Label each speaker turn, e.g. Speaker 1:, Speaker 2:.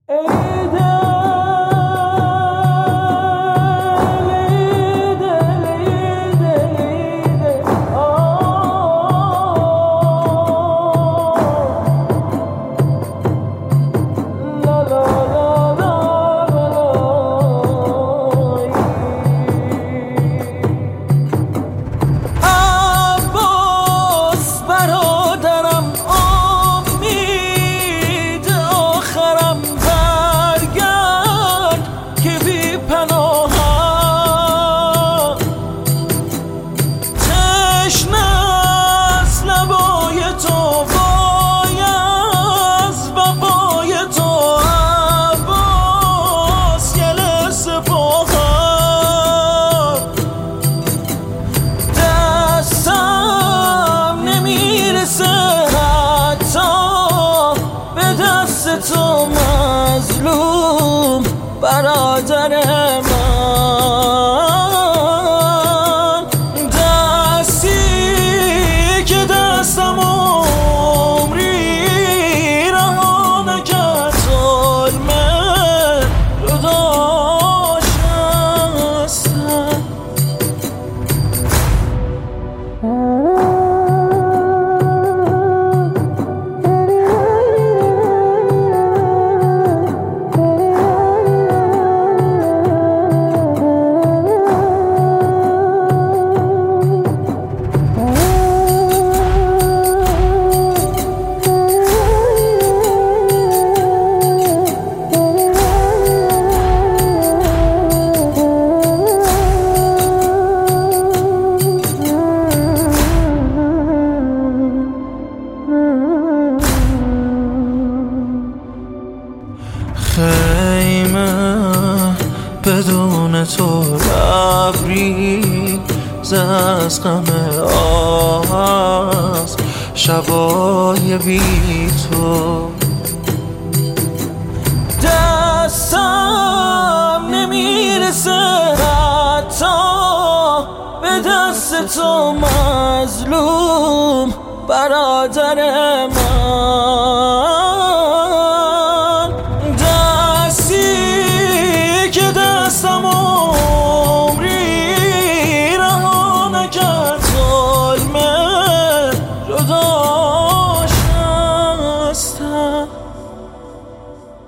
Speaker 1: تو مظلوم برادر من، دستی که دستم عمری رها نکرد ظلمه رو داشتم. خیمه بدون تو لبریز از غم است، شبای بی تو دستم نمیرسه حتی به دست تو مظلوم برادر من.